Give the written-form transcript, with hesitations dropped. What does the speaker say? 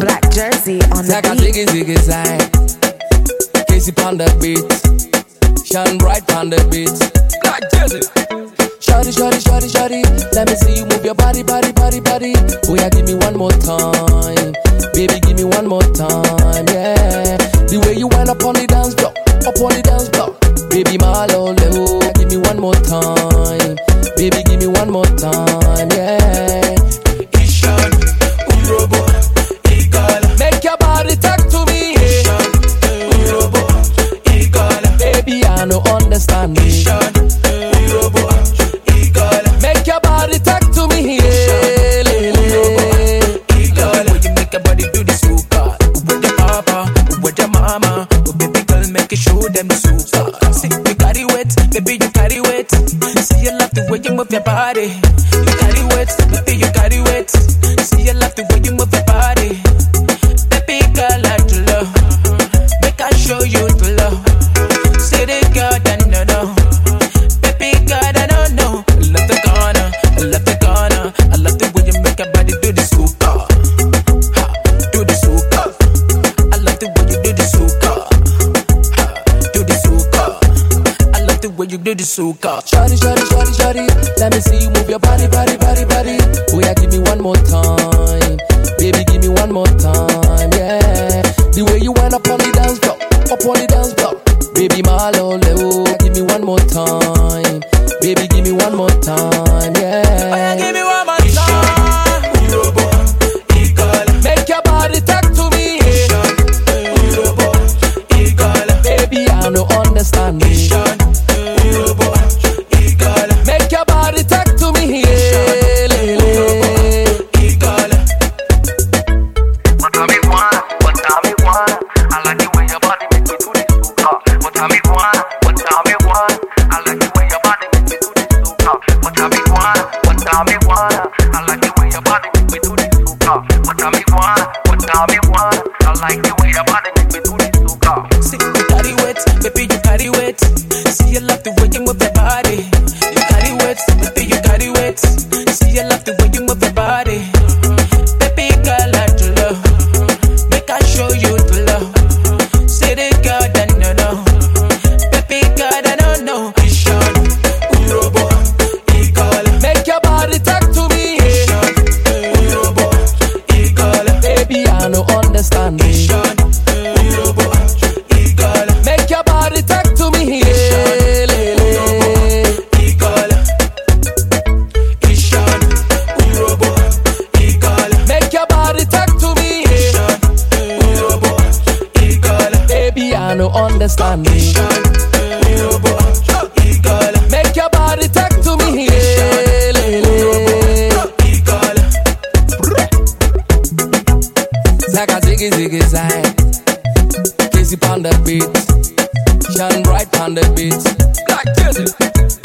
Black Jersey on the Zaka beat. ziggy ziggy zag. Casey on the beat. Shine bright on the beat. Black Jersey. Shawty, shawty, shawty, shawty. Let me see you move your body, body, body, body. Oh yeah, give me one more time. Baby, give me one more time, yeah. The way you wind up on the dance floor, up on the dance floor. Baby, my lolo, give me one more time. Baby, give me one more time, yeah. Ishan, Urobo, Igala. Make your body talk to me, Ishan, Urobo, Igala. baby, I no understand me. Ishan, Urobo, Igala. Make your body talk to me, yeah. Igala. When you make your body do the soca, with the papa, with the mama, oh baby girl, make it show them the soca. See, you carry weight, baby, you carry weight. See, you love the way you move your body. You carry weight, baby, you carry weight. See, you love the way you move your body. Baby girl, like to love. Make I show you the love. Say the girl, I don't know. Baby girl, I don't know. I love the corner, I love the corner. I love the way you make your body do the soca. Ha, do the soca. I love the way you do the soca. Ha, do the soca. I love the way you do the soca. Shawty, shawty, shawty, shawty. Let me see you move your body, body, body, body. Oh yeah, give me one more time. Baby, give me one more time, yeah. The way you wind up on the dance floor, up on the dance floor. Baby, my lolo, give me one more time. Baby, give me one more time, Oh yeah, yeah. give me one more time. Urobo, Igala. Make your body talk to me, yeah. Ishan, Urobo, Igala. Baby, I no understand me. Ishan, Urobo, Igala. Make your body talk to me, yeah. Igala. What time it wanna? What time it wanna? I like the way your body make me do this soca. What time it wanna? What time it wanna? I like the way your body make me do this soca. What time it wanna? What time it wanna? I like the way your body make me do this soca. What time it wanna? What time it wanna? I like the way your body make me do this soca. See, you carry weight, baby, you carry weight. See, you love the way you move your body. You carry weight, baby, you carry weight. See, you love the way you move your body. Baby, girl, like to love. Make I show you the love. Say the girl, I don't know. Baby, girl, I don't know. Ishan, Urobo, Igala. Make your body talk to me, yeah. Ishan, Urobo, Igala. Baby, I no understand me. Ishan, Urobo, Igala. Make your body talk to me, yeah. Igala. Ishan, Urobo, Igala. Make your body talk to me, yeah. Ishan, Urobo, Igala. Baby, I no understand me. Ishan, Urobo, Igala. Make your body talk to me, yeah. Igala. Zaka ziggy ziggy zag. Casey on the beat. Shine bright on the beat. Black Jersey.